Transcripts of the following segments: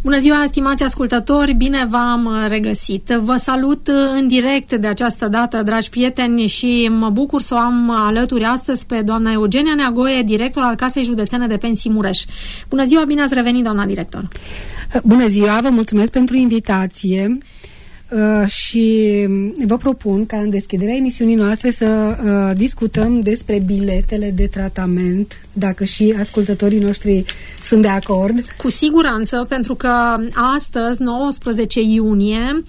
Bună ziua, stimați ascultători, bine v-am regăsit. Vă salut în direct de această dată, dragi prieteni, și mă bucur să o am alături astăzi pe doamna Eugenia Neagoe, director al Casei Județene de Pensii Mureș. Bună ziua, bine ați revenit, doamna director. Bună ziua, vă mulțumesc pentru invitație. Și vă propun ca în deschiderea emisiunii noastre să discutăm despre biletele de tratament, dacă și ascultătorii noștri sunt de acord. Cu siguranță, pentru că astăzi, 19 iunie,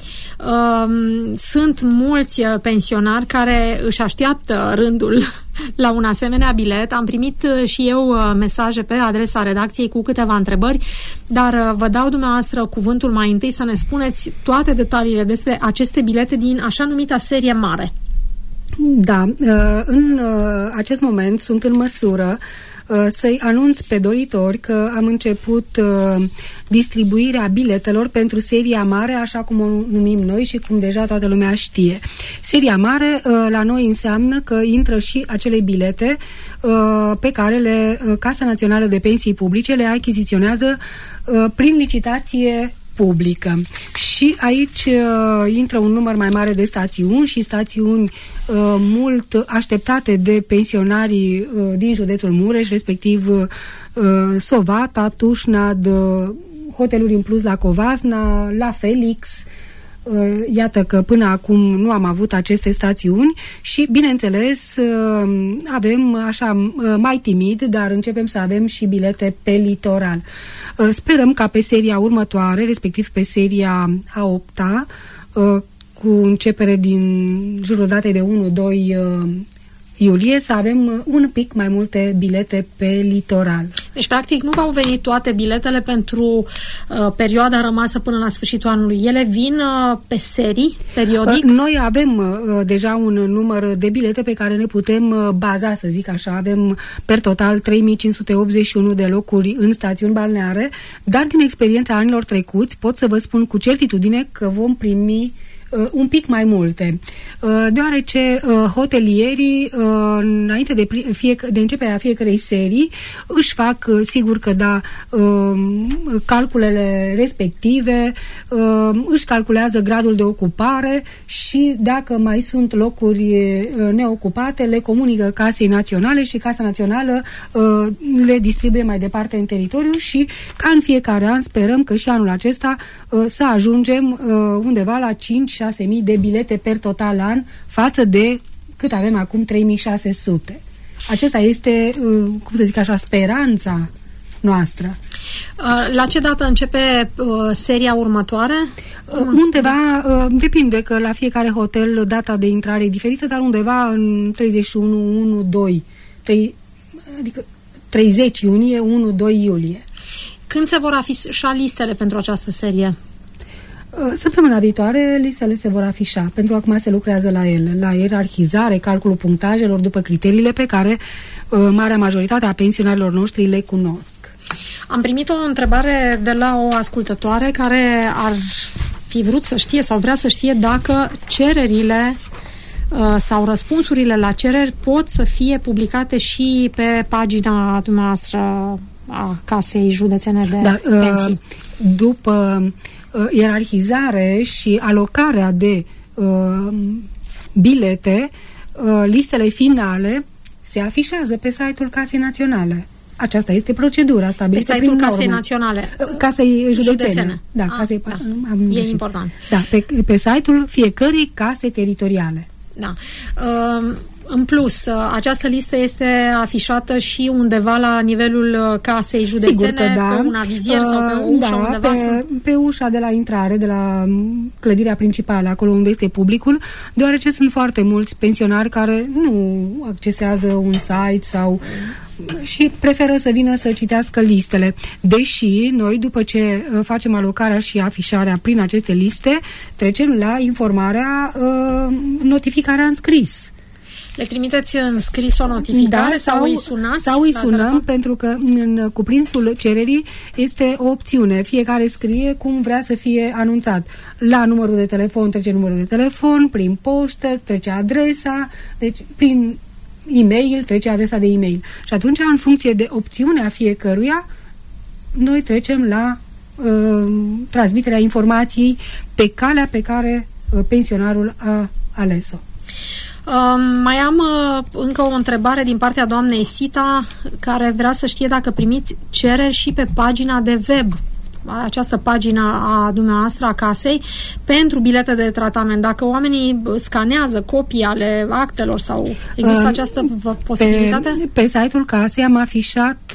sunt mulți pensionari care își așteaptă rândul la un asemenea bilet. Am primit și eu mesaje pe adresa redacției cu câteva întrebări, dar vă dau dumneavoastră cuvântul mai întâi să ne spuneți toate detaliile despre aceste bilete din așa numita serie mare. Da, în acest moment sunt în măsură să-i anunț pe doritori că am început distribuirea biletelor pentru seria mare, așa cum o numim noi și cum deja toată lumea știe. Seria mare la noi înseamnă că intră și acele bilete pe care Casa Națională de Pensii Publice le achiziționează prin licitație publică. Și aici intră un număr mai mare de stațiuni și stațiuni mult așteptate de pensionarii din județul Mureș, respectiv Sovata, Tușnad, hoteluri în plus la Covasna, la Felix. Iată că până acum nu am avut aceste stațiuni și, bineînțeles, avem așa mai timid, dar începem să avem și bilete pe litoral. Sperăm ca pe seria următoare, respectiv pe seria a 8-a, cu începere din jurul datei de 1-2 iulie, să avem un pic mai multe bilete pe litoral. Deci, practic, nu v-au venit toate biletele pentru perioada rămasă până la sfârșitul anului. Ele vin pe serii, periodic? Noi avem deja un număr de bilete pe care ne putem baza, să zic așa. Avem per total 3581 de locuri în stațiuni balneare, dar din experiența anilor trecuți pot să vă spun cu certitudine că vom primi un pic mai multe, deoarece hotelierii înainte de începerea fiecărei serii își fac, sigur că da, calculele respective, își calculează gradul de ocupare și dacă mai sunt locuri neocupate, le comunică Casei Naționale și Casa Națională le distribuie mai departe în teritoriu și ca în fiecare an sperăm că și anul acesta să ajungem undeva la 5-6.000 de bilete per total an față de cât avem acum, 3.600. Acesta este, cum să zic așa, speranța noastră. La ce dată începe seria următoare? Undeva, depinde că la fiecare hotel data de intrare e diferită, dar undeva în adică 30 iunie, 1-2 iulie. Când se vor afișa listele pentru această serie? Săptămâna viitoare listele se vor afișa, pentru acum se lucrează la ele, la ierarhizare, calculul punctajelor după criteriile pe care marea majoritate a pensionarilor noștri le cunosc. Am primit o întrebare de la o ascultătoare care ar fi vrut să știe sau vrea să știe dacă cererile sau răspunsurile la cereri pot să fie publicate și pe pagina dumneavoastră a Casei Județene de Pensii. După ierarhizare și alocarea de bilete, listele finale se afișează pe site-ul Casei Naționale. Aceasta este procedura stabilită pe site-ul Casei Naționale. Casei Județene. Da, Casei, da. E important. Da, pe site-ul fiecărei case teritoriale. Da. În plus, această listă este afișată și undeva la nivelul Casei Județene, sigur că da. Pe un avizier sau pe o ușă, da, undeva? Pe ușa de la intrare, de la clădirea principală, acolo unde este publicul, deoarece sunt foarte mulți pensionari care nu accesează un site sau și preferă să vină să citească listele. Deși noi, după ce facem alocarea și afișarea prin aceste liste, trecem la informarea, notificarea în scris. Le trimiteți în scris o notificare, da, sau îi sunați? Sau îi sunăm, pentru că în cuprinsul cererii este o opțiune. Fiecare scrie cum vrea să fie anunțat. La numărul de telefon trece numărul de telefon, prin poștă trece adresa, deci prin e-mail trece adresa de e-mail. Și atunci, în funcție de opțiunea fiecăruia, noi trecem la transmiterea informației pe calea pe care pensionarul a ales-o. Mai am încă o întrebare din partea doamnei Sita, care vrea să știe dacă primiți cereri și pe pagina de web, această pagină a dumneavoastră a casei, pentru bilete de tratament. Dacă oamenii scanează copii ale actelor sau există această posibilitate? Pe site-ul casei am afișat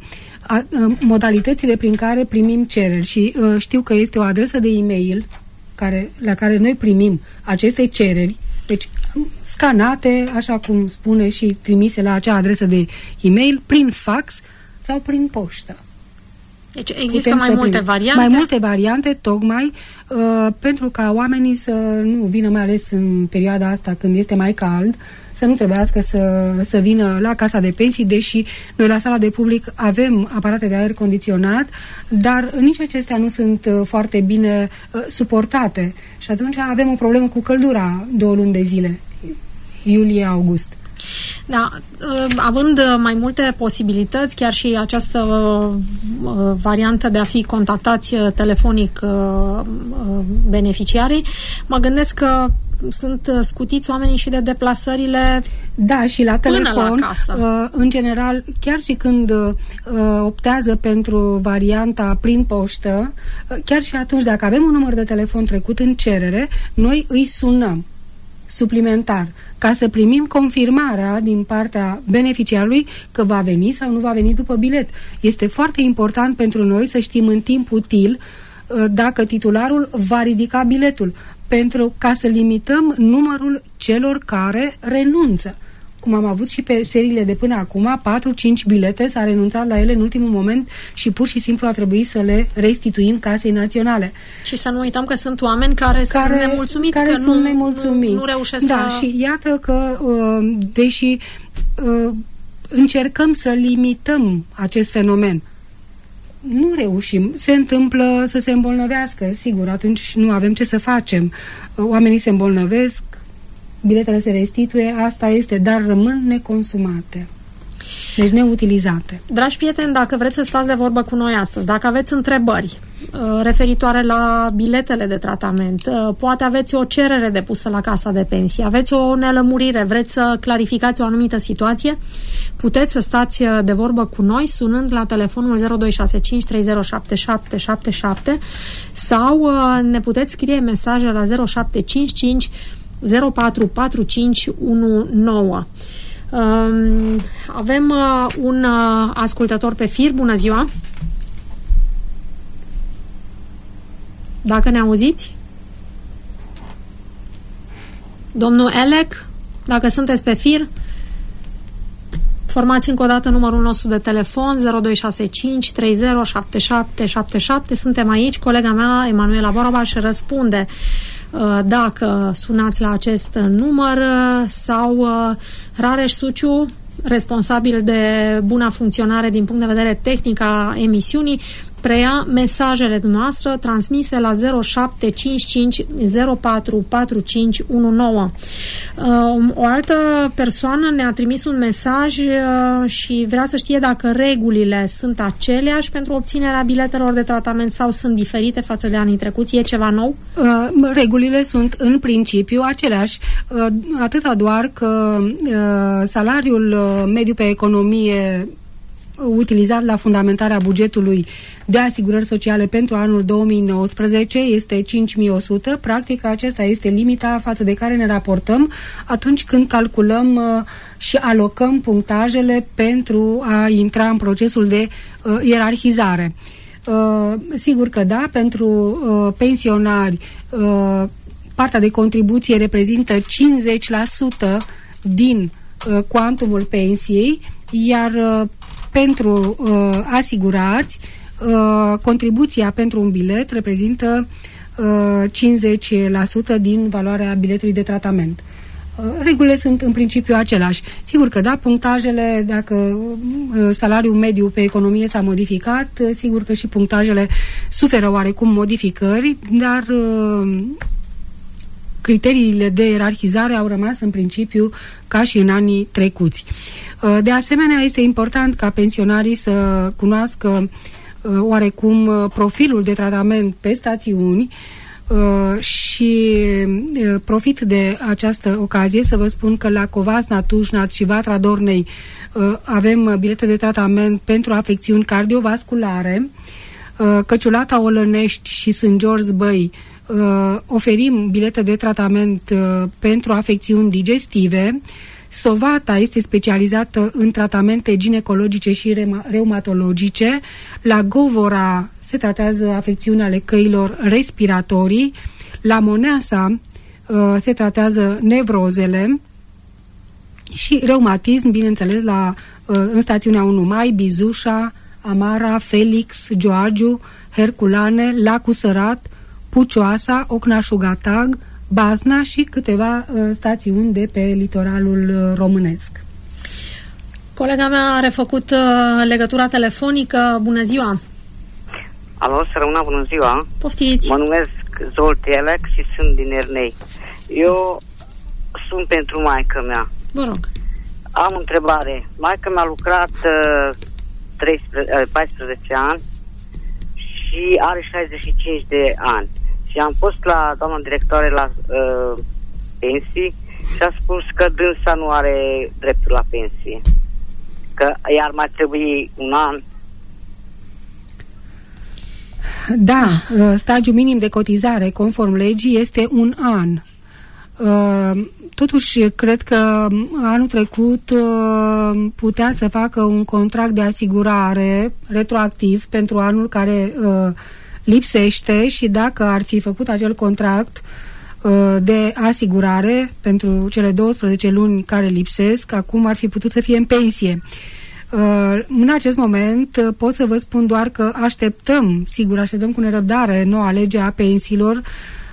modalitățile prin care primim cereri și știu că este o adresă de e-mail la care noi primim aceste cereri, deci scanate, așa cum spune, și trimise la acea adresă de e-mail prin fax sau prin poștă. Deci există mai multe variante? Mai multe variante, tocmai pentru ca oamenii să nu vină, mai ales în perioada asta când este mai cald, să nu trebuiască să vină la casa de pensii, deși noi la sala de public avem aparate de aer condiționat, dar nici acestea nu sunt foarte bine suportate și atunci avem o problemă cu căldura 2 luni de zile, iulie-august. Da, având mai multe posibilități, chiar și această variantă de a fi contactați telefonic beneficiarii, mă gândesc că sunt scutiți oamenii și de deplasările și la telefon, la casă. În general, chiar și când optează pentru varianta prin poștă, chiar și atunci, dacă avem un număr de telefon trecut în cerere, noi îi sunăm suplimentar, ca să primim confirmarea din partea beneficiarului că va veni sau nu va veni după bilet. Este foarte important pentru noi să știm în timp util dacă titularul va ridica biletul, pentru ca să limităm numărul celor care renunță. Cum am avut și pe seriile de până acum, 4-5 bilete, s-a renunțat la ele în ultimul moment și pur și simplu a trebuit să le restituim Casei Naționale. Și să nu uităm că sunt oameni care sunt nemulțumiți, care că sunt nemulțumiți. Nu reușesc să... Și iată că, deși încercăm să limităm acest fenomen, nu reușim. Se întâmplă să se îmbolnăvească, sigur, atunci nu avem ce să facem. Oamenii se îmbolnăvesc, biletele se restituie, asta este, dar rămân neconsumate. Deci neutilizate. Dragi prieteni, dacă vreți să stați de vorbă cu noi astăzi, dacă aveți întrebări referitoare la biletele de tratament, poate aveți o cerere depusă la Casa de Pensii, aveți o nelămurire, vreți să clarificați o anumită situație, puteți să stați de vorbă cu noi sunând la telefonul 0265 307777 sau ne puteți scrie mesaje la 0755 044519. Avem un ascultător pe fir. Bună ziua! Dacă ne auziți? Domnul Elec, dacă sunteți pe fir, formați încă o dată numărul nostru de telefon 0265 307777. Suntem aici. Colega mea, Emanuela Borobaș, răspunde dacă sunați la acest număr, sau Rareș Suciu, responsabil de buna funcționare din punct de vedere tehnic a emisiunii, preia mesajele dumneavoastră transmise la 0755 044519. O altă persoană ne-a trimis un mesaj și vrea să știe dacă regulile sunt aceleași pentru obținerea biletelor de tratament sau sunt diferite față de anii trecuți. E ceva nou? Regulile sunt în principiu aceleași, atâta doar că salariul mediu pe economie utilizat la fundamentarea bugetului de asigurări sociale pentru anul 2019 este 5.100. Practic, acesta este limita față de care ne raportăm atunci când calculăm și alocăm punctajele pentru a intra în procesul de ierarhizare. Sigur că da, pentru pensionari partea de contribuție reprezintă 50% din cuantumul pensiei, iar pentru asigurați, contribuția pentru un bilet reprezintă 50% din valoarea biletului de tratament. Regulile sunt în principiu același. Sigur că da, punctajele, dacă salariul mediu pe economie s-a modificat, sigur că și punctajele suferă oarecum modificări, dar criteriile de ierarhizare au rămas în principiu ca și în anii trecuți. De asemenea, este important ca pensionarii să cunoască oarecum profilul de tratament pe stațiuni și profit de această ocazie să vă spun că la Covasna, Tușnad și Vatra Dornei avem bilete de tratament pentru afecțiuni cardiovasculare. Căciulata Olănești și St. George Băi oferim bilete de tratament pentru afecțiuni digestive. Sovata este specializată în tratamente ginecologice și reumatologice. La Govora se tratează afecțiuni ale căilor respiratorii. La Moneasa se tratează nevrozele și reumatism, bineînțeles, în stațiunea 1 Mai, Bizușa, Amara, Felix, Gioagiu, Herculane, Lacul Sărat, Pucioasa, Ocnașugatag, Bazna și câteva stațiuni de pe litoralul românesc. Colega mea a refăcut legătura telefonică. Bună ziua! Alo, Sărăuna, bună ziua! Poftiți! Mă numesc Zolti Elec și sunt din Ernei. Eu sunt pentru maică mea. Vă rog. Am întrebare. Maică mea a lucrat 14 ani și are 65 de ani. Și am fost la doamna directoare la pensii și a spus că dânsa nu are dreptul la pensie. Că i-ar mai trebui un an. Da, stagiul minim de cotizare conform legii este un an. Totuși, cred că anul trecut putea să facă un contract de asigurare retroactiv pentru anul care lipsește și dacă ar fi făcut acel contract de asigurare pentru cele 12 luni care lipsesc, acum ar fi putut să fie în pensie. În acest moment pot să vă spun doar că așteptăm cu nerăbdare noua lege a pensiilor.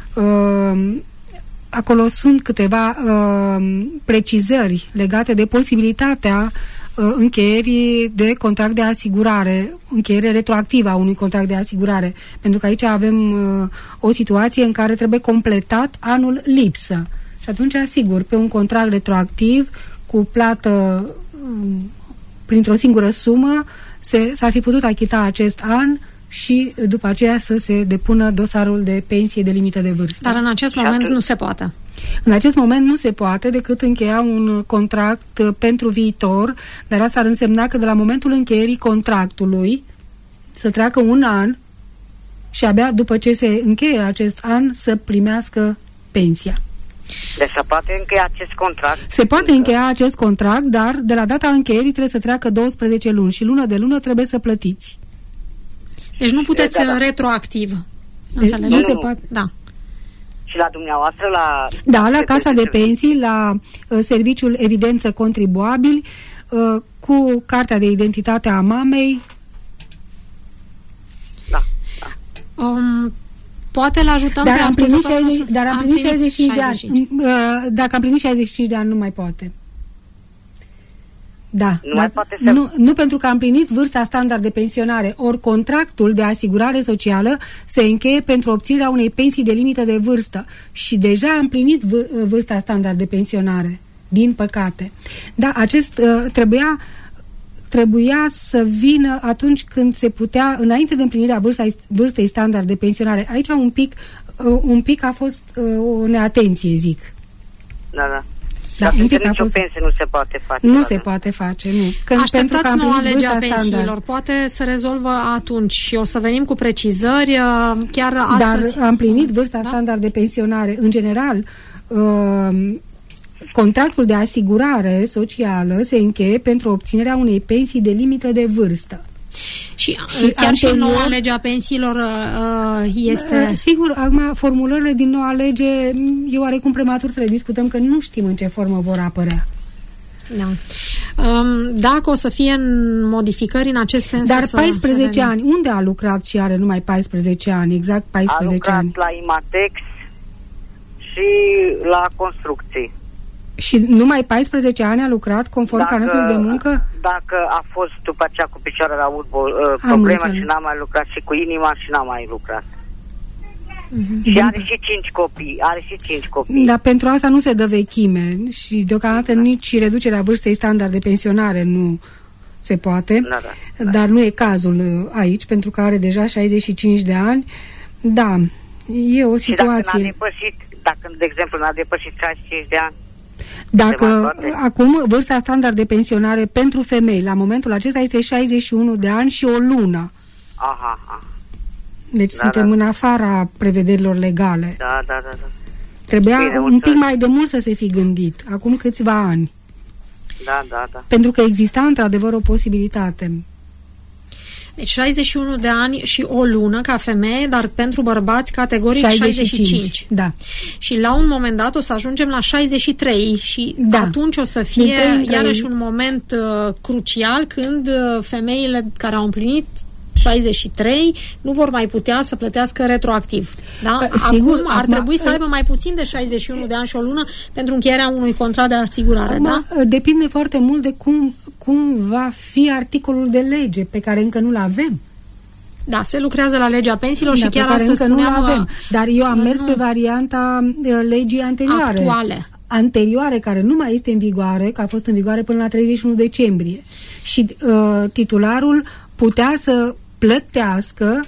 Acolo sunt câteva precizări legate de posibilitatea încheierii de contract de asigurare, încheiere retroactivă a unui contract de asigurare, pentru că aici avem o situație în care trebuie completat anul lipsă. Și atunci, sigur, pe un contract retroactiv cu plată printr-o singură sumă s-ar fi putut achita acest an și după aceea să se depună dosarul de pensie de limită de vârstă. Dar în acest moment nu se poate. În acest moment nu se poate decât încheia un contract pentru viitor, dar asta ar însemna că de la momentul încheierii contractului să treacă un an și abia după ce se încheie acest an să primească pensia. Deci se poate încheia acest contract? Se poate încheia acest contract, dar de la data încheierii trebuie să treacă 12 luni și lună de lună trebuie să plătiți. Deci nu puteți retroactiv. Înțelegeți? Nu se poate. Da. Și la dumneavoastră, la Casa de Pensii, la Serviciul Evidență Contribuabili, cu cartea de identitate a mamei. Da. Poate le ajutăm dar pe am plinit 65 de ani. Dacă am plinit 65 de ani, nu mai poate. Da, nu pentru că am plinit vârsta standard de pensionare, ori contractul de asigurare socială se încheie pentru obținerea unei pensii de limită de vârstă și deja am plinit vârsta standard de pensionare, din păcate. Da, acest trebuia să vină atunci când se putea, înainte de împlinirea vârstei standard de pensionare. Aici un pic a fost o neatenție, zic. Da. Da, un pic nicio pensie nu se poate face. Nu se poate face, nu. Așteptați noua lege a pensiilor. Poate se rezolvă atunci și o să venim cu precizări chiar astăzi. Dar am plinit vârsta standard de pensionare. În general, contractul de asigurare socială se încheie pentru obținerea unei pensii de limită de vârstă. Și chiar și noua lege a pensiilor este... Sigur, acum formulările din noua lege e oarecum prematur să le discutăm, că nu știm în ce formă vor apărea. Da. Dacă o să fie modificări în acest sens... Dar 14 ani, unde a lucrat și are numai 14 ani? Exact 14 ani. A lucrat la Imatex și la construcții. Și numai 14 ani a lucrat conform carnetului de muncă? Dacă a fost după aceea cu picioarele, a avut problema și n-a mai lucrat, și cu inima și n-a mai lucrat. Și are și 5 copii. Dar pentru asta nu se dă vechime și deocamdată nici reducerea vârstei standard de pensionare se poate, Da. dar nu e cazul aici, pentru că are deja 65 de ani. Da, e o situație. Dacă, de exemplu, n-a depășit 65 de ani, dacă acum vârsta standard de pensionare pentru femei la momentul acesta este 61 de ani și o lună. Aha. Deci suntem în afara prevederilor legale. Da. Trebuia un pic mai de mult să se fi gândit, acum câțiva ani. Da. Pentru că exista într-adevăr o posibilitate. Deci 61 de ani și o lună ca femeie, dar pentru bărbați categoric 65. Da. Și la un moment dat o să ajungem la 63 și atunci o să fie iarăși un moment crucial când femeile care au împlinit 63 nu vor mai putea să plătească retroactiv. Da? Sigur, ar trebui să aibă mai puțin de 61 de ani și o lună pentru încheierea unui contract de asigurare. Da? Depinde foarte mult de cum va fi articolul de lege pe care încă nu-l avem. Da, se lucrează la legea pensiilor și chiar asta spuneam. Avem. Dar eu am mers pe varianta legii anterioare. Anterioare, care nu mai este în vigoare, că a fost în vigoare până la 31 decembrie. Și titularul putea să plătească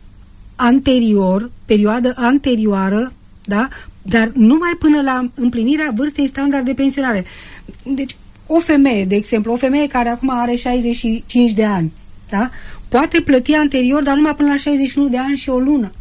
perioadă anterioară, da? Dar numai până la împlinirea vârstei standard de pensionare. Deci, o femeie, de exemplu, o femeie care acum are 65 de ani, da? Poate plăti anterior, dar numai până la 61 de ani și o lună.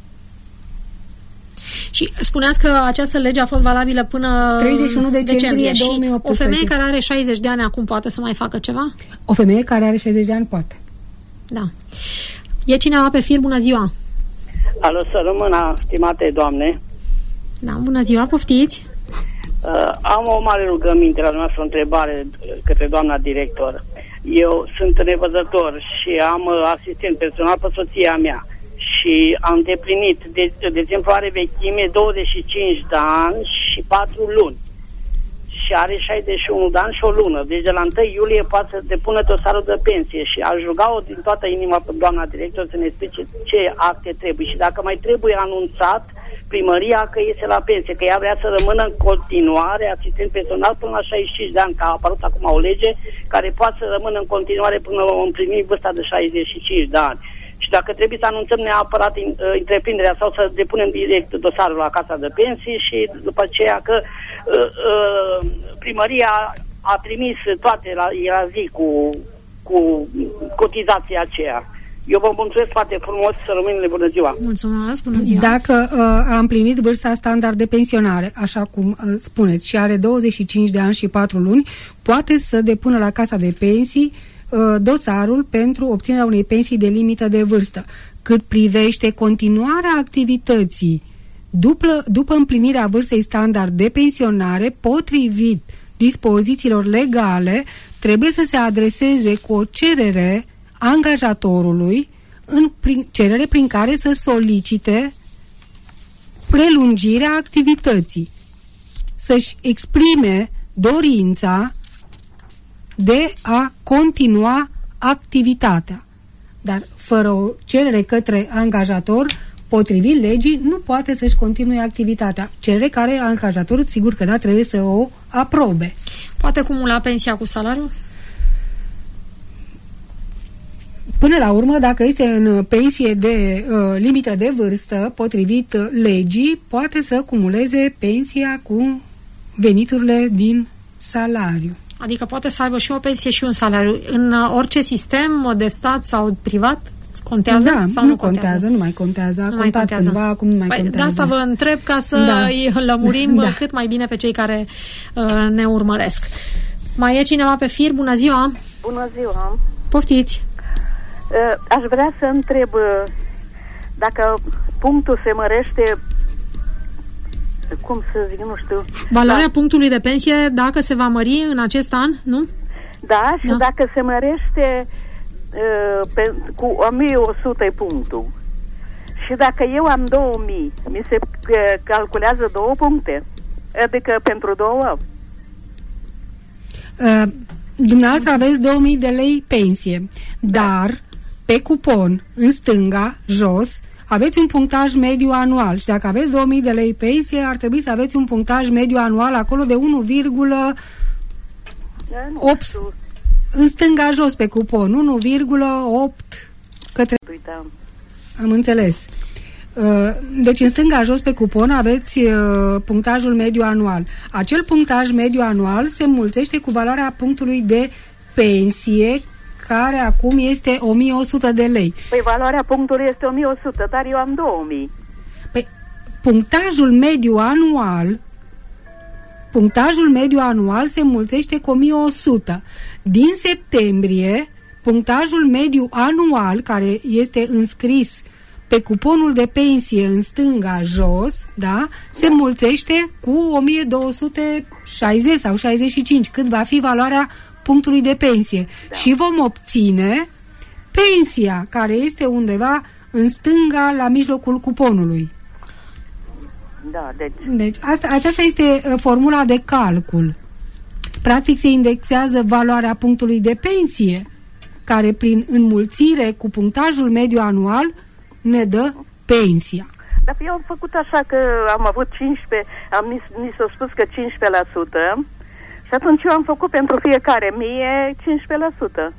Și spuneați că această lege a fost valabilă până 31 decembrie 2018. O femeie care are 60 de ani acum poate să mai facă ceva? O femeie care are 60 de ani poate. Da. E cineva pe fir? Bună ziua! Alo, să rămână, stimate doamne. Da, bună ziua, poftiți! Am o mare rugăminte la dumneavoastră, o întrebare către doamna director. Eu sunt nevăzător și am asistent personal pe soția mea și am îndeplinit, de exemplu, are vechime 25 de ani și 4 luni. Și are 61 de ani și o lună. Deci de la 1 iulie poate să depună dosarul de pensie și aș ruga-o din toată inima pe doamna director să ne explice ce acte trebuie și dacă mai trebuie anunțat primăria că iese la pensie, că ea vrea să rămână în continuare asistent personal până la 65 de ani, că a apărut acum o lege care poate să rămână în continuare până la împlini vârsta de 65 de ani. Și dacă trebuie să anunțăm neapărat întreprinderea sau să depunem direct dosarul la Casa de Pensii și după aceea că primăria a trimis toate la zi cu cotizația aceea. Eu vă mulțumesc foarte frumos, să rămâneți, bună ziua! Mulțumesc, bună ziua! Dacă a împlinit vârsta standard de pensionare, așa cum spuneți, și are 25 de ani și 4 luni, poate să depună la Casa de Pensii dosarul pentru obținerea unei pensii de limită de vârstă. Cât privește continuarea activității după împlinirea vârstei standard de pensionare, potrivit dispozițiilor legale, trebuie să se adreseze cu o cerere angajatorului, cerere prin care să solicite prelungirea activității, să-și exprime dorința de a continua activitatea. Dar fără o cerere către angajator, potrivit legii, nu poate să-și continue activitatea. Cerere care angajatorul, sigur că da, trebuie să o aprobe. Poate cumula pensia cu salariul? Până la urmă, dacă este în pensie de limită de vârstă, potrivit legii, poate să cumuleze pensia cu veniturile din salariu. Adică poate să aibă și o pensie și un salariu. În orice sistem de stat sau privat contează? Da, sau nu contează? Nu mai contează. A contat cândva, acum nu mai contează. De asta vă întreb ca să îi lămurim cât mai bine pe cei care ne urmăresc. Mai e cineva pe fir? Bună ziua! Bună ziua! Poftiți! Aș vrea să întreb dacă punctul se mărește, cum să zic, nu știu. Valoarea punctului de pensie, dacă se va mări în acest an, nu? Da, și dacă se mărește cu 1100 punctul. Și dacă eu am 2000, mi se calculează 2 puncte? Adică pentru 2 dumneavoastră aveți 2000 de lei pensie, dar pe cupon, în stânga, jos, aveți un punctaj mediu anual și dacă aveți 2000 de lei pensie, ar trebui să aveți un punctaj mediu anual acolo de 1,8. în stânga jos pe cupon, 1,8 către... Am înțeles. Deci în stânga jos pe cupon aveți punctajul mediu anual. Acel punctaj mediu anual se înmulțește cu valoarea punctului de pensie, care acum este 1100 de lei. Păi valoarea punctului este 1100, dar eu am 2000. Păi punctajul mediu anual se înmulțește cu 1100. Din septembrie, punctajul mediu anual, care este înscris pe cuponul de pensie în stânga jos, da, se înmulțește cu 1260 sau 65, cât va fi valoarea punctului de pensie. Da. Și vom obține pensia, care este undeva în stânga, la mijlocul cuponului. Da, deci aceasta este formula de calcul. Practic se indexează valoarea punctului de pensie, care prin înmulțire cu punctajul mediu anual ne dă pensia. Dar eu am făcut așa că am avut 15, mi s-a spus că 15%, și atunci eu am făcut pentru fiecare 1000 15%.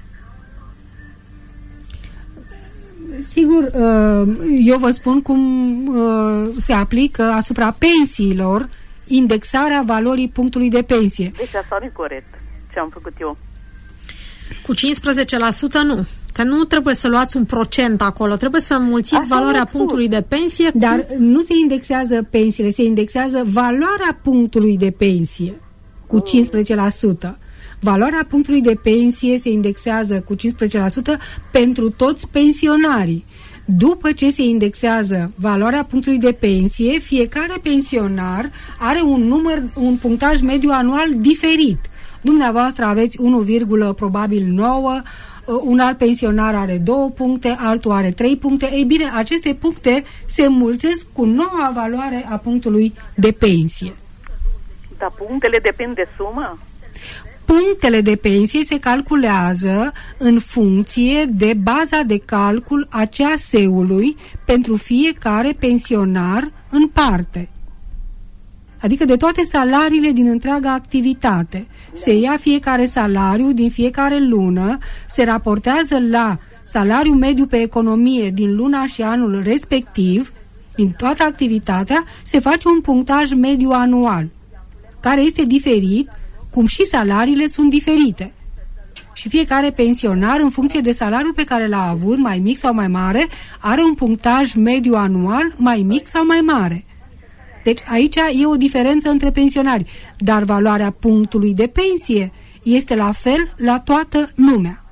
Sigur, eu vă spun cum se aplică asupra pensiilor indexarea valorii punctului de pensie. Deci asta nu e corect, ce am făcut eu. Cu 15% nu. Că nu trebuie să luați un procent acolo, trebuie să înmulțiți valoarea punctului de pensie cu... Dar nu se indexează pensiile, se indexează valoarea punctului de pensie cu 15%. Valoarea punctului de pensie se indexează cu 15% pentru toți pensionarii. După ce se indexează valoarea punctului de pensie, fiecare pensionar are un punctaj mediu anual diferit. Dumneavoastră aveți 1,9, un alt pensionar are 2 puncte, altul are 3 puncte. Ei bine, aceste puncte se înmulțesc cu noua valoare a punctului de pensie. Dar punctele depind de sumă? Punctele de pensie se calculează în funcție de baza de calcul a CAS-ului pentru fiecare pensionar în parte. Adică de toate salariile din întreaga activitate. Se ia fiecare salariu din fiecare lună, se raportează la salariul mediu pe economie din luna și anul respectiv, din toată activitatea, se face un punctaj mediu anual, care este diferit, cum și salariile sunt diferite. Și fiecare pensionar, în funcție de salariul pe care l-a avut, mai mic sau mai mare, are un punctaj mediu anual mai mic sau mai mare. Deci aici e o diferență între pensionari, dar valoarea punctului de pensie este la fel la toată lumea.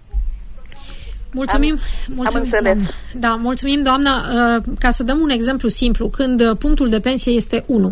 Mulțumim, doamnă. Da, mulțumim, doamnă. Ca să dăm un exemplu simplu, când punctul de pensie este 1,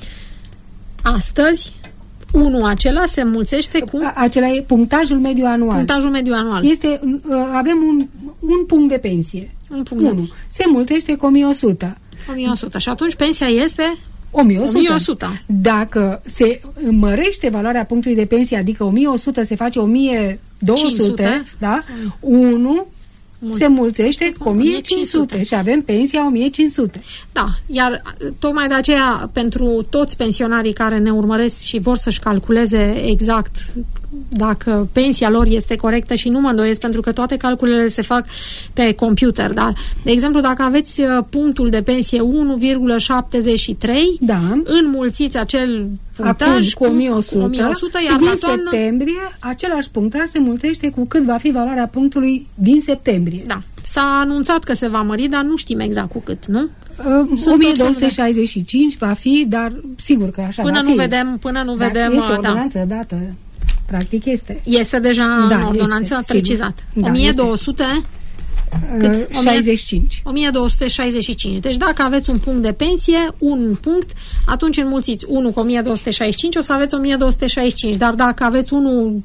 astăzi 1 acela se înmulțește cu... Acela e punctajul mediu anual. Punctajul mediu anual. Avem un punct de pensie. Un punct 1. Se înmulțește cu 1100. 1100. Și atunci pensia este 1100. Dacă se mărește valoarea punctului de pensie, adică 1100 se face 1200, 500. Da? 1 se mulțește cu 1500 și avem pensia 1500. Da, iar tocmai de aceea, pentru toți pensionarii care ne urmăresc și vor să-și calculeze exact dacă pensia lor este corectă, și nu mă îndoiesc pentru că toate calculele se fac pe computer, dar, de exemplu, dacă aveți punctul de pensie 1,73, da, înmulțiți acel punctaj cu 1100, iar din septembrie același punctaj se mulțește cu cât va fi valoarea punctului din septembrie. Da. S-a anunțat că se va mări, dar nu știm exact cu cât, nu? 1265 va fi, dar sigur că așa până va nu fi. Până nu vedem... Este o ordonanță dată. Practic este. Este deja în ordonanță precizat. Da, 1200... 65. 1265. Deci dacă aveți un punct de pensie, un punct, atunci înmulțiți 1 cu 1265, o să aveți 1265. Dar dacă aveți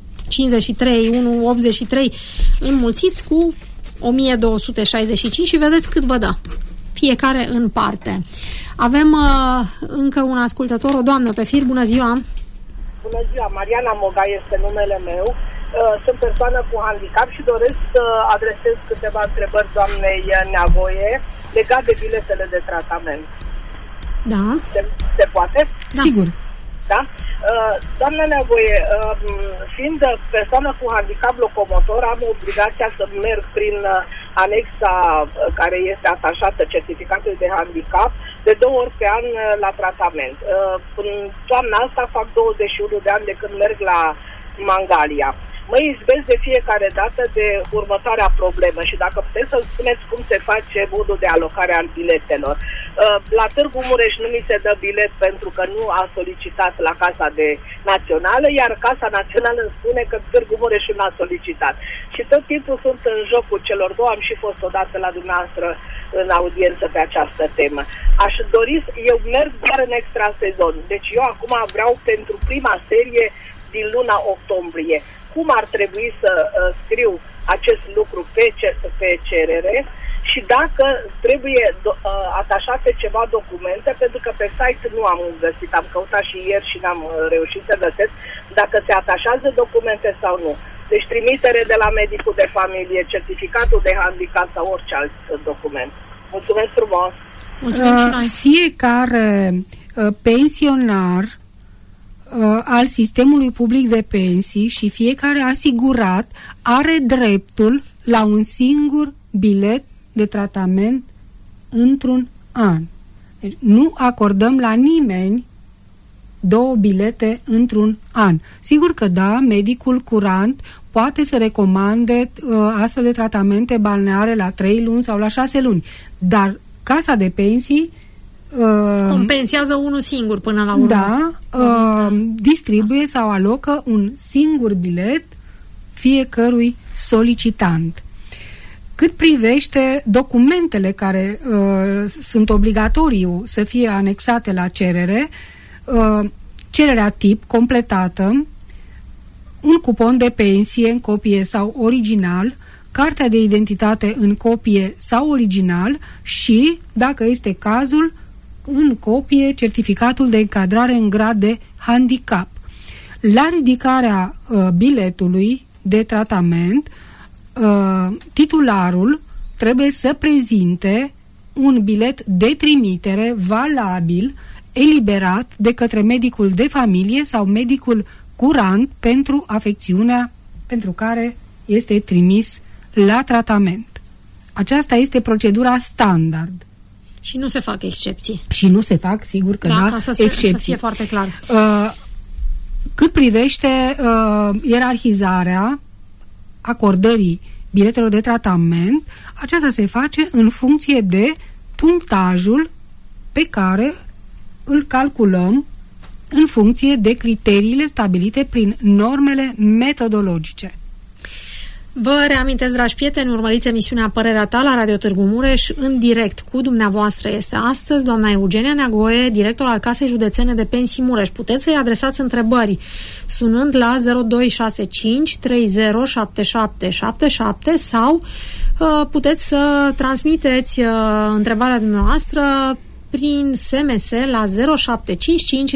1,53, 1,83, înmulțiți cu 1265 și vedeți cât vă dă. Fiecare în parte. Avem încă un ascultător, o doamnă pe fir. Bună ziua! Bună ziua! Mariana Moga este numele meu. Sunt persoană cu handicap și doresc să adresez câteva întrebări doamnei Neavoie legat de biletele de tratament. Da. Se poate? Da. Sigur. Da? Doamna Neagoe, fiind persoană cu handicap locomotor, am obligația să merg prin anexa care este atașată certificatului de handicap de 2 ori pe an la tratament. În toamna asta fac 21 de ani de când merg la Mangalia. Mă izbesc de fiecare dată de următoarea problemă și dacă puteți să-mi spuneți cum se face modul de alocare al biletelor. La Târgu Mureș nu mi se dă bilet pentru că nu a solicitat la Casa de Națională, iar Casa Națională îmi spune că Târgu Mureș nu a solicitat. Și tot timpul sunt în jocul celor două, am și fost odată la dumneavoastră în audiență pe această temă. Aș dori, eu merg doar în extrasezon, deci eu acum vreau pentru prima serie din luna octombrie. Cum ar trebui să scriu acest lucru pe cerere și dacă trebuie atașate ceva documente, pentru că pe site nu am găsit, am căutat și ieri și n-am reușit să găsesc dacă se atașează documente sau nu. Deci trimitere de la medicul de familie, certificatul de handicap sau orice alt document. Mulțumesc frumos! Mulțumim și noi! Fiecare pensionar al sistemului public de pensii și fiecare asigurat are dreptul la un singur bilet de tratament într-un an. Deci nu acordăm la nimeni 2 bilete într-un an. Sigur că da, medicul curant poate să recomande astfel de tratamente balneare la 3 luni sau la 6 luni, dar Casa de Pensii compensează unul singur până la urmă. Da, distribuie sau alocă un singur bilet fiecărui solicitant. Cât privește documentele care sunt obligatoriu să fie anexate la cerere, cererea tip completată, un cupon de pensie în copie sau original, cartea de identitate în copie sau original și, dacă este cazul, în copie certificatul de încadrare în grad de handicap. La ridicarea biletului de tratament, titularul trebuie să prezinte un bilet de trimitere valabil, eliberat de către medicul de familie sau medicul curant pentru afecțiunea pentru care este trimis la tratament. Aceasta este procedura standard. Și nu se fac excepții. Și nu se fac, sigur că da, excepții. Să fie foarte clar. Cât privește ierarhizarea acordării biletelor de tratament, aceasta se face în funcție de punctajul pe care îl calculăm în funcție de criteriile stabilite prin normele metodologice. Vă reamintesc, dragi prieteni, urmăriți emisiunea Părerea ta la Radio Târgu Mureș. În direct cu dumneavoastră este astăzi doamna Eugenia Neagoe, director al Casei Județene de Pensii Mureș. Puteți să-i adresați întrebări sunând la 0265 307777 sau puteți să transmiteți întrebarea dumneavoastră prin SMS la 0755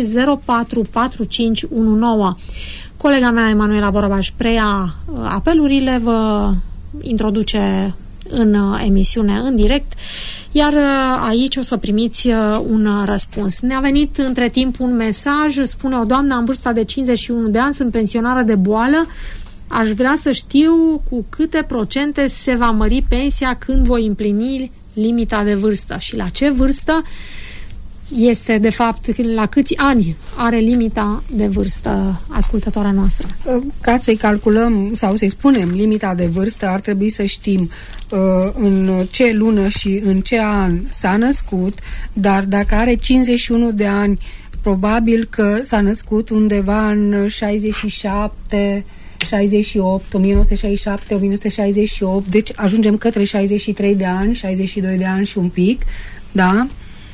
044519. Colega mea, Emanuela Borobaș, preia apelurile, vă introduce în emisiune în direct, iar aici o să primiți un răspuns. Ne-a venit între timp un mesaj, spune o doamnă în vârsta de 51 de ani, sunt pensionară de boală, aș vrea să știu cu câte procente se va mări pensia când voi împlini limita de vârstă și la ce vârstă este, de fapt, la câți ani are limita de vârstă ascultătoarea noastră? Ca să-i calculăm sau să-i spunem limita de vârstă, ar trebui să știm în ce lună și în ce an s-a născut, dar dacă are 51 de ani, probabil că s-a născut undeva în 67, 68, 1967, 1968, deci ajungem către 63 de ani, 62 de ani și un pic, da?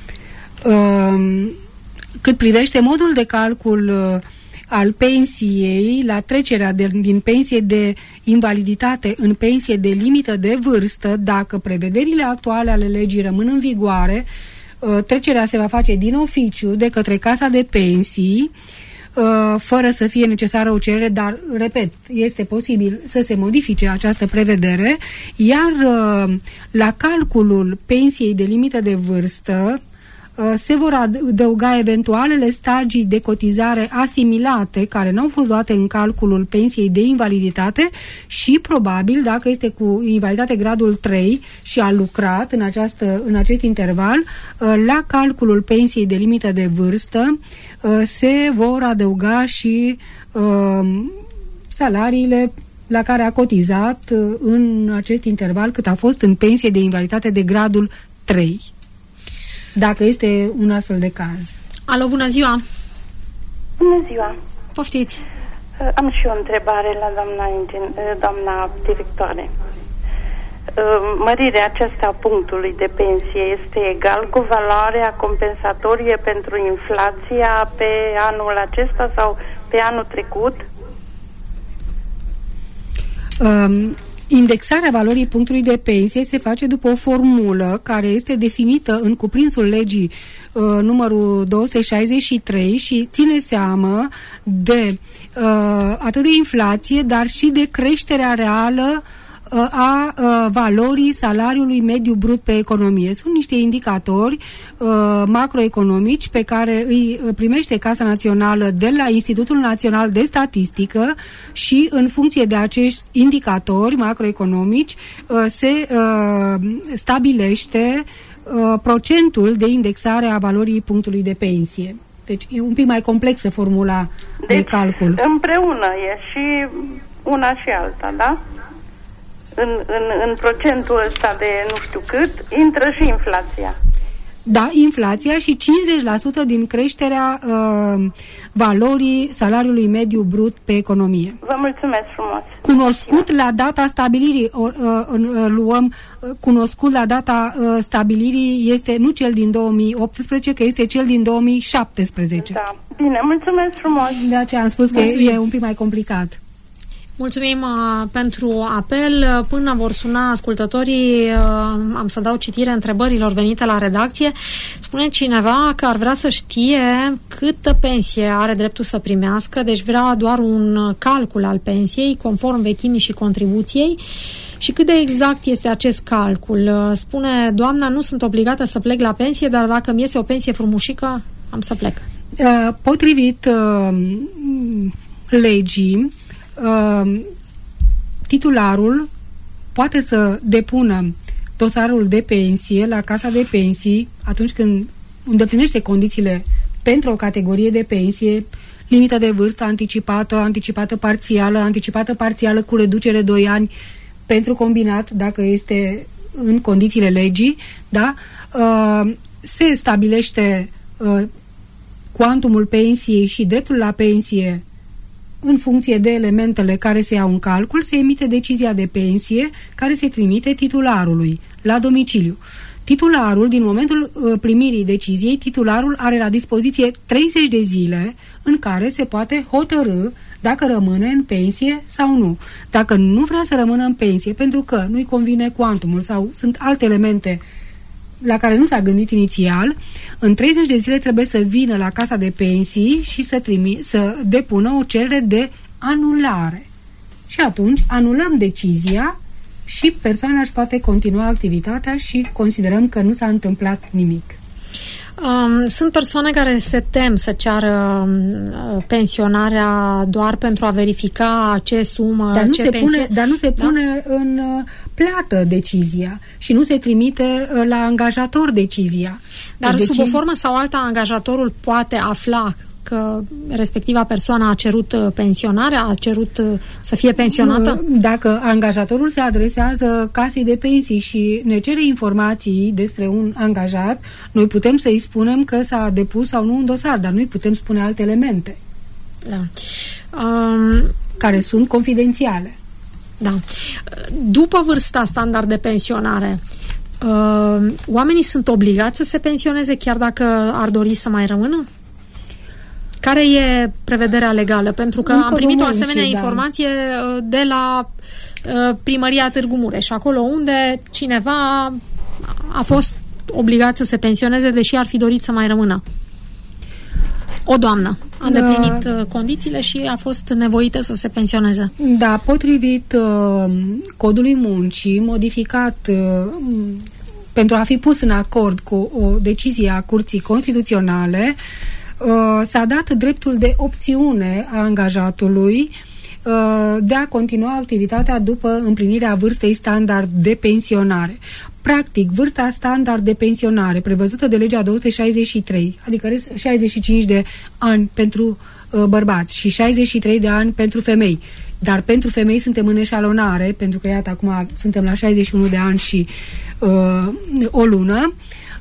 Cât privește modul de calcul al pensiei, la trecerea din pensie de invaliditate în pensie de limită de vârstă, dacă prevederile actuale ale legii rămân în vigoare, trecerea se va face din oficiu de către Casa de Pensii, fără să fie necesară o cerere, dar, repet, este posibil să se modifice această prevedere, iar la calculul pensiei de limită de vârstă se vor adăuga eventualele stagii de cotizare asimilate care nu au fost luate în calculul pensiei de invaliditate și probabil, dacă este cu invaliditate gradul 3 și a lucrat în acest interval, la calculul pensiei de limită de vârstă se vor adăuga și salariile la care a cotizat în acest interval cât a fost în pensie de invaliditate de gradul 3. Dacă este un astfel de caz. Alo, bună ziua! Bună ziua! Poftiți! Am și o întrebare la doamna directoare. Mărirea aceasta a punctului de pensie este egal cu valoarea compensatorie pentru inflația pe anul acesta sau pe anul trecut? Indexarea valorii punctului de pensie se face după o formulă care este definită în cuprinsul legii numărul 263 și ține seamă de atât de inflație, dar și de creșterea reală a valorii salariului mediu brut pe economie. Sunt niște indicatori macroeconomici pe care îi primește Casa Națională de la Institutul Național de Statistică și în funcție de acești indicatori macroeconomici se stabilește procentul de indexare a valorii punctului de pensie. Deci e un pic mai complexă formula de calcul. Împreună e și una și alta, da? În procentul ăsta de nu știu cât, intră și inflația. Da, inflația și 50% din creșterea valorii salariului mediu brut pe economie. Vă mulțumesc frumos. Cunoscut la data stabilirii, cunoscut la data stabilirii este nu cel din 2018, că este cel din 2017. Da, bine, mulțumesc frumos. De aceea am spus că e un pic mai complicat. Mulțumim pentru apel. Până vor suna ascultătorii, am să dau citire întrebărilor venite la redacție. Spune cineva că ar vrea să știe câtă pensie are dreptul să primească, deci vrea doar un calcul al pensiei, conform vechimii și contribuției. Și cât de exact este acest calcul? Spune doamna, nu sunt obligată să plec la pensie, dar dacă îmi iese o pensie frumușică, am să plec. Potrivit legii, titularul poate să depună dosarul de pensie la Casa de Pensii atunci când îndeplinește condițiile pentru o categorie de pensie, limită de vârstă anticipată parțială cu reducere 2 ani pentru combinat, dacă este în condițiile legii, da? Se stabilește cuantumul pensiei și dreptul la pensie în funcție de elementele care se iau în calcul, se emite decizia de pensie care se trimite titularului la domiciliu. Titularul, din momentul primirii deciziei, titularul are la dispoziție 30 de zile în care se poate hotărî dacă rămâne în pensie sau nu. Dacă nu vrea să rămână în pensie pentru că nu-i convine cuantumul sau sunt alte elemente la care nu s-a gândit inițial, în 30 de zile trebuie să vină la Casa de Pensii și să depună o cerere de anulare. Și atunci anulăm decizia și persoana își poate continua activitatea și considerăm că nu s-a întâmplat nimic. Sunt persoane care se tem să ceară pensionarea doar pentru a verifica ce sumă, dar nu se pune în plată decizia și nu se trimite la angajator decizia. Dar sub o formă sau alta angajatorul poate afla că respectiva persoană a cerut pensionarea, a cerut să fie pensionată? Dacă angajatorul se adresează Casei de Pensii și ne cere informații despre un angajat, noi putem să-i spunem că s-a depus sau nu un dosar, dar nu-i putem spune alte elemente. Da. Care sunt confidențiale. Da. După vârsta standard de pensionare, oamenii sunt obligați să se pensioneze chiar dacă ar dori să mai rămână? Care e prevederea legală? Pentru că am primit o asemenea informație de la Primăria Târgu Mureș, acolo unde cineva a fost obligat să se pensioneze, deși ar fi dorit să mai rămână. O doamnă a îndeplinit condițiile și a fost nevoită să se pensioneze. Da, potrivit Codului Muncii, modificat pentru a fi pus în acord cu o decizie a Curții Constituționale, s-a dat dreptul de opțiune a angajatului de a continua activitatea după împlinirea vârstei standard de pensionare. Practic, vârsta standard de pensionare prevăzută de legea 263, adică 65 de ani pentru bărbați și 63 de ani pentru femei. Dar pentru femei suntem în eșalonare, pentru că, iată, acum suntem la 61 de ani și o lună.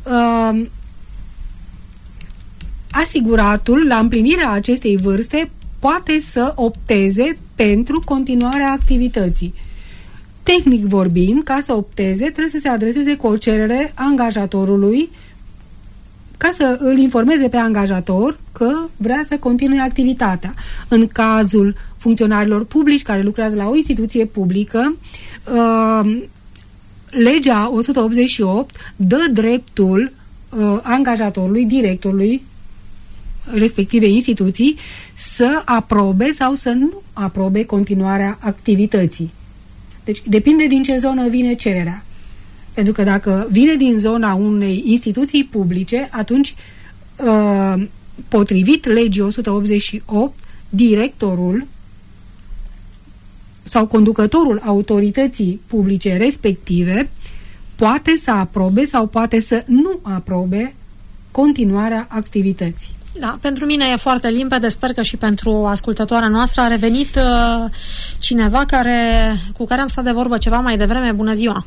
Asiguratul, la împlinirea acestei vârste, poate să opteze pentru continuarea activității. Tehnic vorbind, ca să opteze, trebuie să se adreseze cu o cerere angajatorului ca să îl informeze pe angajator că vrea să continue activitatea. În cazul funcționarilor publici care lucrează la o instituție publică, legea 188 dă dreptul angajatorului, directorului respective instituții să aprobe sau să nu aprobe continuarea activității. Deci depinde din ce zonă vine cererea. Pentru că dacă vine din zona unei instituții publice, atunci, potrivit legii 188, directorul sau conducătorul autorității publice respective poate să aprobe sau poate să nu aprobe continuarea activității. Da, pentru mine e foarte limpede, sper că și pentru ascultătoarea noastră. A revenit cineva cu care am stat de vorbă ceva mai devreme. Bună ziua!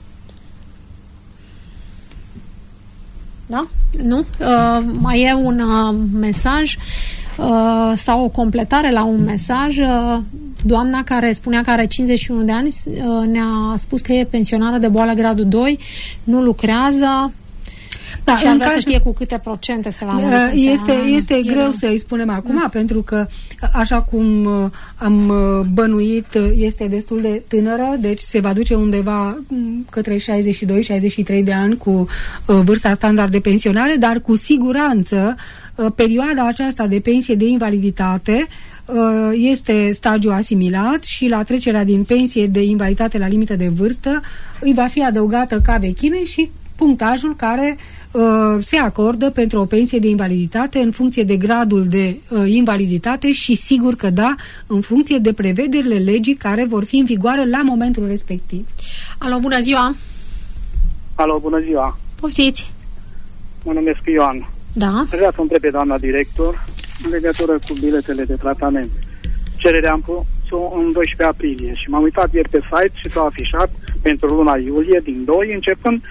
Da? Nu? Mai e un mesaj sau o completare la un mesaj. Doamna care spunea că are 51 de ani ne-a spus că e pensionară de boală gradul 2, nu lucrează. Da, și ar vrea să știe cu câte procente se va mări. Este greu să-i spunem acum, pentru că, așa cum am bănuit, este destul de tânără, deci se va duce undeva către 62-63 de ani cu vârsta standard de pensionare, dar cu siguranță perioada aceasta de pensie de invaliditate este stagiu asimilat și la trecerea din pensie de invaliditate la limită de vârstă îi va fi adăugată ca vechime și punctajul care se acordă pentru o pensie de invaliditate în funcție de gradul de invaliditate și sigur că da, în funcție de prevederile legii care vor fi în vigoare la momentul respectiv. Alo, bună ziua! Alo, bună ziua! Poftiți! Mă numesc Ioan. Da? Vreau să întreb pe doamna director în legătură cu biletele de tratament. Cererea am pus-o în 12 aprilie și m-am uitat ieri pe site și s-a afișat pentru luna iulie din 2, începând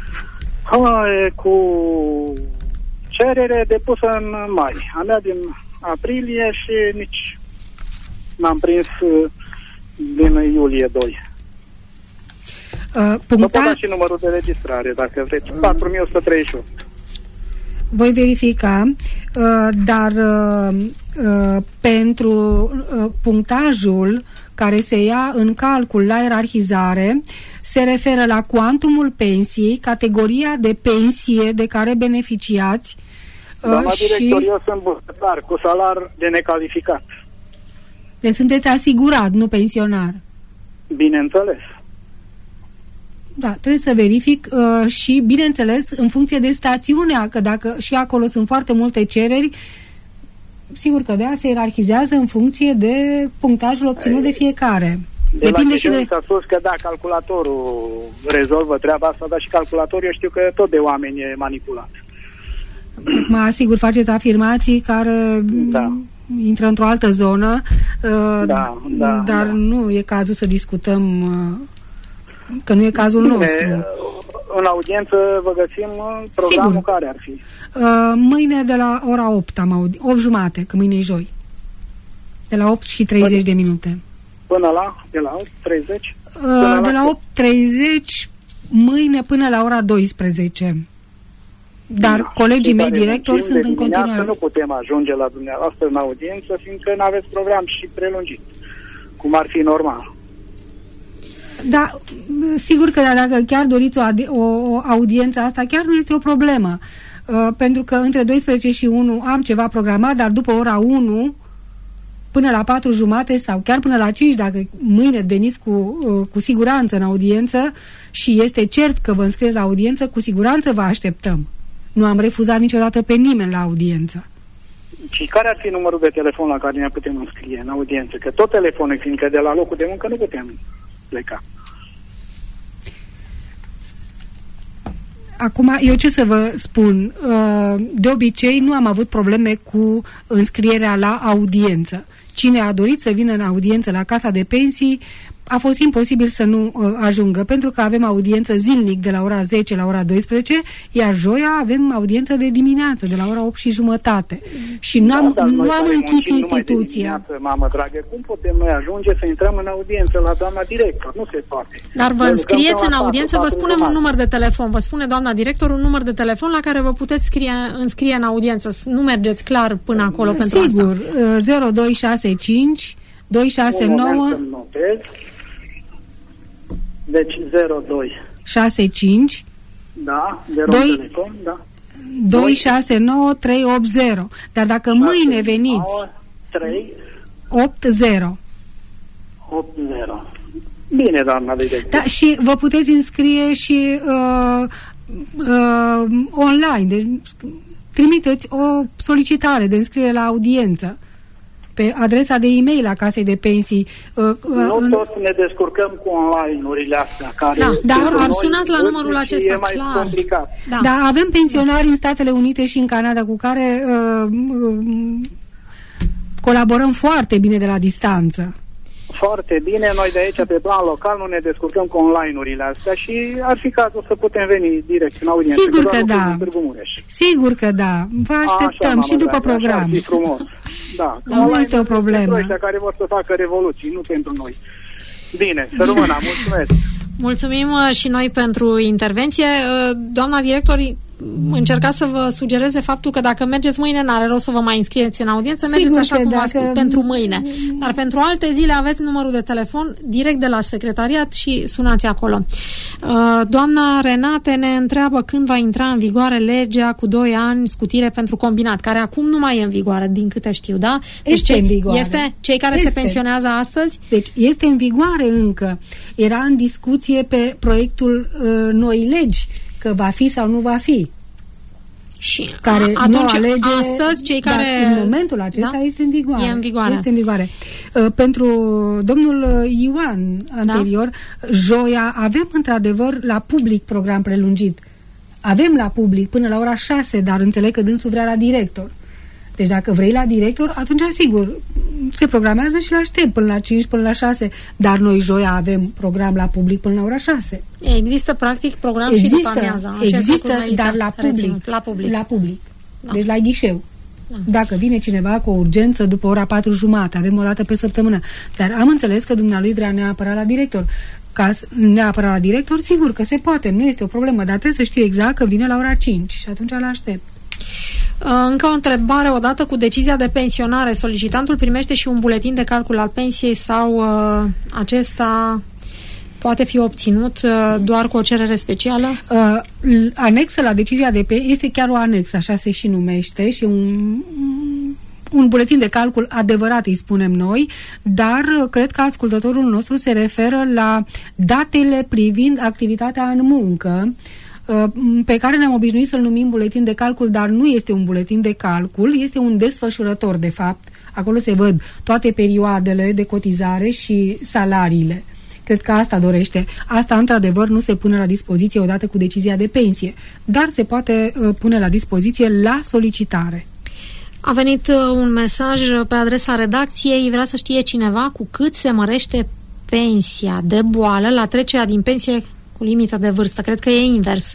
cu cerere depusă în mai. A mea din aprilie și nici n-am prins din iulie 2. Vă pot da și numărul de registrare, dacă vreți. 4138. Voi verifica, dar pentru punctajul care se ia în calcul la ierarhizare se referă la cuantumul pensiei, categoria de pensie de care beneficiați. Doamna director, eu sunt bugetar cu salar de necalificat. Deci sunteți asigurat, nu pensionar. Bineînțeles. Da, trebuie să verific și, bineînțeles, în funcție de stațiunea, că dacă și acolo sunt foarte multe cereri, sigur că da, se ierarhizează în funcție de punctajul obținut de fiecare. Depinde și de... S-a spus că da, calculatorul rezolvă treaba asta, dar și calculatorul, eu știu că tot de oameni e manipulat. Mă asigur, faceți afirmații care intră într-o altă zonă, dar nu e cazul să discutăm, că nu e cazul nostru. În audiență vă găsim programul. Sigur. Care ar fi? Mâine de la ora 8, 8:30, că mâine e joi. De la 8 și 30 de minute. Până la? De la 8:30? De la 8:30 mâine până la ora 12. Dar colegii mei directori sunt în continuare. Nu putem ajunge la dumneavoastră în audiență, fiindcă nu aveți program și prelungit, cum ar fi normal. Da, sigur că dacă chiar doriți o audiență asta, chiar nu este o problemă. Pentru că între 12 și 1 am ceva programat, dar după ora 1 până la 4:30 sau chiar până la 5, dacă mâine veniți cu siguranță în audiență și este cert că vă înscrieți la audiență, cu siguranță vă așteptăm. Nu am refuzat niciodată pe nimeni la audiență. Și care ar fi numărul de telefon la care ne putem înscrie în audiență? Că tot telefonul, fiindcă de la locul de muncă nu putem pleca. Acum, eu ce să vă spun? De obicei nu am avut probleme cu înscrierea la audiență. Cine a dorit să vină în audiență la Casa de Pensii, a fost imposibil să nu ajungă, pentru că avem audiență zilnic de la ora 10 la ora 12, iar joia avem audiență de dimineață, de la ora 8:30. Și nu am închis instituția. Mamă dragă, cum putem noi ajunge să intrăm în audiență la doamna director? Nu se poate. Dar vă înscrieți în audiență, vă spunem un număr de telefon, vă spune doamna director un număr de telefon la care vă puteți înscrie în audiență. Nu mergeți clar până acolo pentru asta. Sigur, 0265 269 Deci 02 65 da, de telefon, da. 269 380. Dar dacă mâine veniți 80. Bine, doamna director. Da, și vă puteți înscrie și online. Deci, trimiteți o solicitare de înscriere la audiență pe adresa de e-mail a Casei de Pensii. Nu toți ne descurcăm cu online-urile astea. Care dar sunați la numărul acesta, e mai complicat. Da, avem pensionari în Statele Unite și în Canada cu care colaborăm foarte bine de la distanță. Foarte bine, noi de aici, pe plan local, nu ne descurcăm cu online-urile astea și ar fi cazul să putem veni direct în audiență. Sigur că da. Sigur că da. Vă așteptăm și după program. Așa, frumos. Da, nu este o problemă. Pentru ăștia care vor să facă revoluții, nu pentru noi. Bine, să rămână, mulțumesc. Mulțumim și noi pentru intervenție. Doamna director, încercați să vă sugereze faptul că dacă mergeți mâine, n-are rost să vă mai înscrieți în audiență, mergeți așa cum v-ați spus pentru mâine. Dar pentru alte zile aveți numărul de telefon direct de la secretariat și sunați acolo. Doamna Renate ne întreabă când va intra în vigoare legea cu 2 ani scutire pentru combinat, care acum nu mai e în vigoare, din câte știu, da? Deci în vigoare. Este cei care se pensionează astăzi? Deci este în vigoare încă. Era în discuție pe proiectul noi legi, că va fi sau nu va fi. Și care atunci, lege, astăzi, cei care... în momentul acesta este în vigoare. E în vigoare. Este în vigoare. Pentru domnul Ioan anterior, joia, avem într-adevăr la public program prelungit. Avem la public până la ora 6, dar înțeleg că dânsul vrea la director. Deci dacă vrei la director, atunci sigur, se programează și le aștept până la 5, până la 6, dar noi joia avem program la public până la ora 6. Există practic program și după amiaza. Există, dar la public. La public. Da. Deci la ghișeu. Da. Dacă vine cineva cu o urgență după ora 4:30, avem o dată pe săptămână. Dar am înțeles că dumnealui vrea neapărat la director. Ca neapărat la director, sigur că se poate, nu este o problemă, dar trebuie să știu exact că vine la ora 5 și atunci îl aștept. Încă o întrebare, odată cu decizia de pensionare, solicitantul primește și un buletin de calcul al pensiei sau acesta poate fi obținut doar cu o cerere specială? Anexă la decizia de pensie este chiar o anexă, așa se și numește, și un buletin de calcul adevărat, îi spunem noi, dar cred că ascultătorul nostru se referă la datele privind activitatea în muncă, pe care ne-am obișnuit să-l numim buletin de calcul, dar nu este un buletin de calcul, este un desfășurător, de fapt. Acolo se văd toate perioadele de cotizare și salariile. Cred că asta dorește. Asta, într-adevăr, nu se pune la dispoziție odată cu decizia de pensie, dar se poate pune la dispoziție la solicitare. A venit un mesaj pe adresa redacției, vrea să știe cineva cu cât se mărește pensia de boală la trecerea din pensie cu limită de vârstă. Cred că e invers.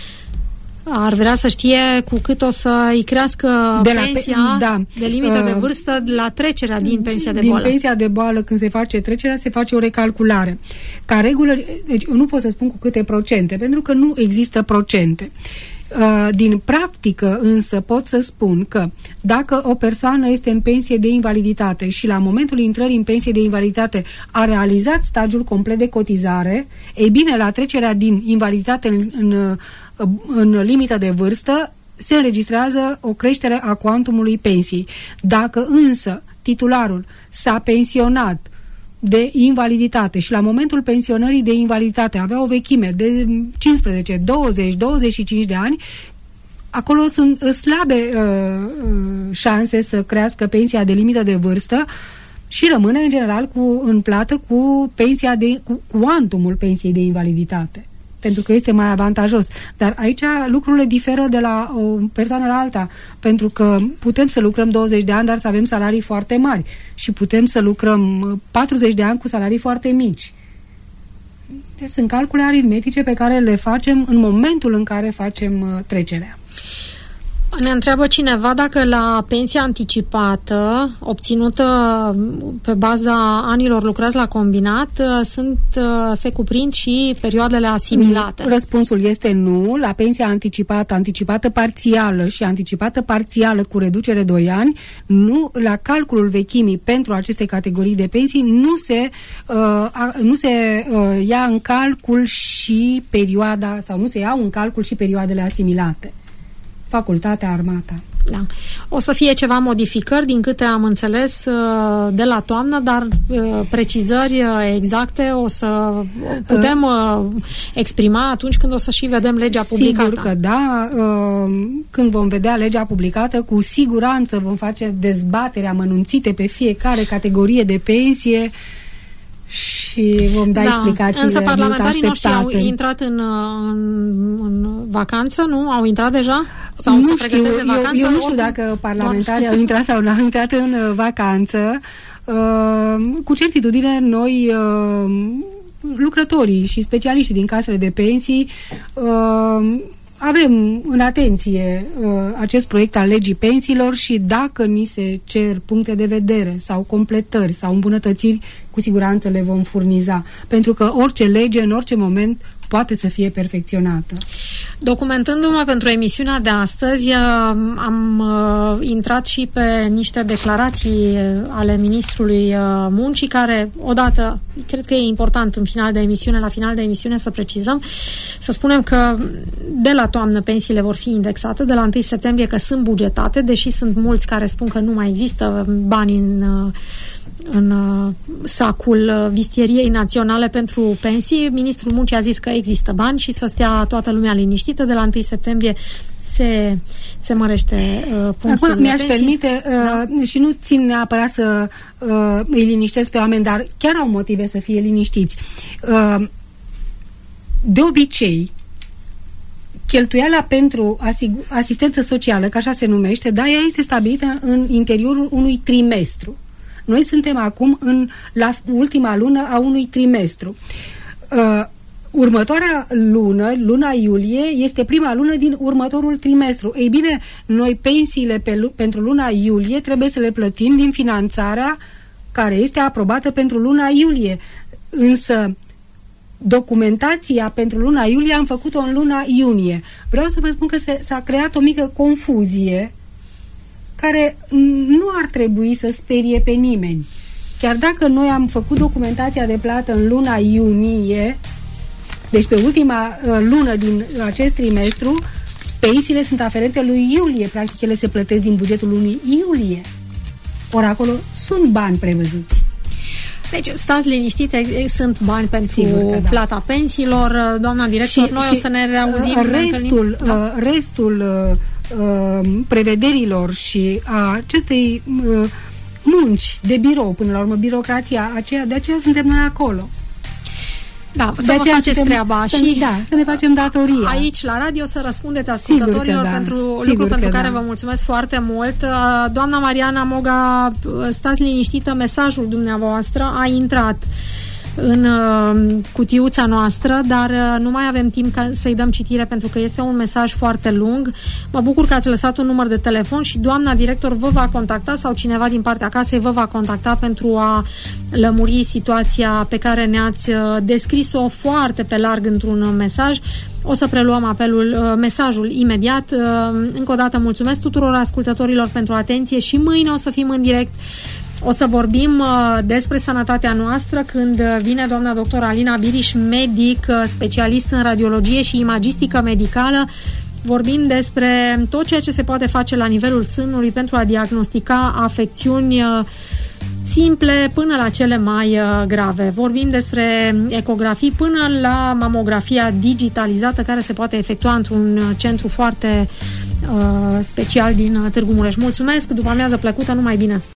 Ar vrea să știe cu cât o să îi crească pensia de limită de vârstă la trecerea din pensia de boală. Din pensia de boală, când se face trecerea, se face o recalculare. Ca regulă, deci eu nu pot să spun cu câte procente, pentru că nu există procente. Din practică însă pot să spun că dacă o persoană este în pensie de invaliditate și la momentul intrării în pensie de invaliditate a realizat stagiul complet de cotizare, ei bine, la trecerea din invaliditate în limită de vârstă se înregistrează o creștere a cuantumului pensiei. Dacă însă titularul s-a pensionat de invaliditate și la momentul pensionării de invaliditate avea o vechime de 15, 20, 25 de ani, acolo sunt slabe șanse să crească pensia de limită de vârstă și rămâne în general în plată cu pensia cu cuantumul pensiei de invaliditate, pentru că este mai avantajos. Dar aici lucrurile diferă de la o persoană la alta, pentru că putem să lucrăm 20 de ani, dar să avem salarii foarte mari și putem să lucrăm 40 de ani cu salarii foarte mici. Deci sunt calcule aritmetice pe care le facem în momentul în care facem trecerea. Ne întreabă cineva dacă la pensia anticipată obținută pe baza anilor lucrați la combinat se cuprind și perioadele asimilate. Răspunsul este nu. La pensia anticipată parțială și anticipată parțială cu reducere 2 ani, nu, la calculul vechimii pentru aceste categorii de pensii nu se ia în calcul și perioada, sau nu se iau în calcul și perioadele asimilate. Facultatea, armata. Da. O să fie ceva modificări, din câte am înțeles, de la toamnă, dar precizări exacte o să putem exprima atunci când o să și vedem legea publicată. Sigur că da. Când vom vedea legea publicată, cu siguranță vom face dezbatere amănunțite pe fiecare categorie de pensie și vom da explicațiile. Însă parlamentarii noștri au intrat în vacanță, nu? Au intrat deja? Sau nu se pregătesc de vacanță? Eu nu știu dacă parlamentarii au intrat sau nu au intrat în vacanță. Cu certitudine noi, lucrătorii și specialiștii din casele de pensii, avem în atenție acest proiect al legii pensiilor și dacă ni se cer puncte de vedere sau completări sau îmbunătățiri, cu siguranță le vom furniza. Pentru că orice lege, în orice moment, poate să fie perfecționată. Documentându-mă pentru emisiunea de astăzi, am intrat și pe niște declarații ale Ministrului Muncii, care, odată, cred că e important la final de emisiune să precizăm, să spunem că de la toamnă pensiile vor fi indexate, de la 1 septembrie că sunt bugetate, deși sunt mulți care spun că nu mai există bani în sacul vistieriei naționale pentru pensii. Ministrul Muncii a zis că există bani și să stea toată lumea liniștită. De la 1 septembrie se mărește punctul Acum, mi-aș permite și nu țin neapărat să îi liniștesc pe oameni, dar chiar au motive să fie liniștiți. De obicei, cheltuiala pentru asistență socială, că așa se numește, dar ea este stabilită în interiorul unui trimestru. Noi suntem acum la ultima lună a unui trimestru. Următoarea lună, luna iulie, este prima lună din următorul trimestru. Ei bine, noi pensiile pentru luna iulie trebuie să le plătim din finanțarea care este aprobată pentru luna iulie. Însă documentația pentru luna iulie am făcut-o în luna iunie. Vreau să vă spun că s-a creat o mică confuzie care nu ar trebui să sperie pe nimeni. Chiar dacă noi am făcut documentația de plată în luna iunie, deci pe ultima lună din acest trimestru, pensiile sunt aferente lui iulie. Practic, ele se plătesc din bugetul lunii iulie. Ori acolo sunt bani prevăzuți. Deci, stați liniștite, sunt bani pentru plata pensiilor. Doamna director, noi o să ne reauzim. Restul prevederilor și a acestei munci de birou, până la urmă, birocrația aceea, de aceea suntem noi acolo. Da, să vă faceți treaba și să ne facem datoria. Aici, la radio, să răspundeți ascultătorilor pentru lucruri pentru care vă mulțumesc foarte mult. Doamna Mariana Moga, stați liniștită, mesajul dumneavoastră a intrat în cutiuța noastră, dar nu mai avem timp să-i dăm citire pentru că este un mesaj foarte lung. Mă bucur că ați lăsat un număr de telefon și doamna director vă va contacta sau cineva din partea casei vă va contacta pentru a lămuri situația pe care ne-ați descris-o foarte pe larg într-un mesaj. O să preluăm mesajul imediat. Încă o dată mulțumesc tuturor ascultătorilor pentru atenție și mâine o să fim în direct. O să vorbim despre sănătatea noastră când vine doamna doctor Alina Biriș, medic, specialist în radiologie și imagistică medicală. Vorbim despre tot ceea ce se poate face la nivelul sânului pentru a diagnostica afecțiuni simple până la cele mai grave. Vorbim despre ecografii până la mamografia digitalizată care se poate efectua într-un centru foarte special din Târgu Mureș. Mulțumesc, după amiază plăcută, numai bine!